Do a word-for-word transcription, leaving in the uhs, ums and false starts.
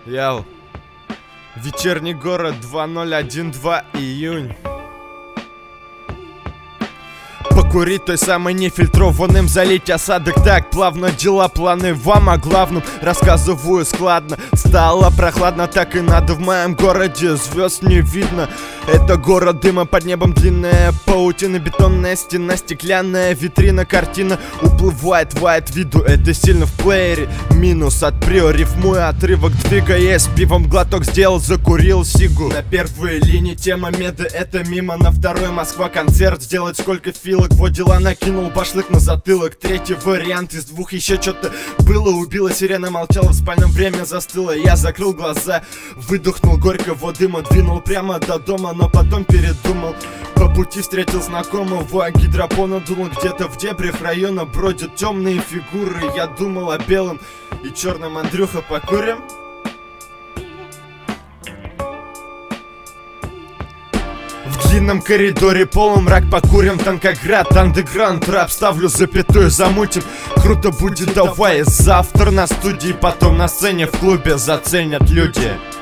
Яу. Вечерний город, два ноль один два, июнь. Покурить той самой нефильтрованным, залить осадок. Так плавно дела, планы вам о главном рассказываю складно. Стало прохладно, так и надо. В моем городе звезд не видно. Это город дыма, под небом длинная паутина. Бетонная стена, стеклянная витрина. Картина уплывает, вайт виду. Это сильно в плеере. Минус от прио, рифмую отрывок, двигаясь. Пивом глоток сделал, закурил сигу. На первой линии тема меда, это мимо. На второй Москва концерт, сделать сколько филок. Вот дела, накинул башлык на затылок. Третий вариант из двух еще что-то было. Убила сирена, молчала, в спальном время застыла. Я закрыл глаза, выдохнул горького дыма. Двинул прямо до дома, но потом передумал. По пути встретил знакомого гидропона. Думал, где-то в дебрях района бродят темные фигуры. Я думал о белом и черном. Андрюха, покурим? В длинном коридоре полумрак, покурим, танкоград, андеграунд, рэп, ставлю запятую, замутим. Круто будет, давай, завтра на студии, потом на сцене в клубе заценят люди.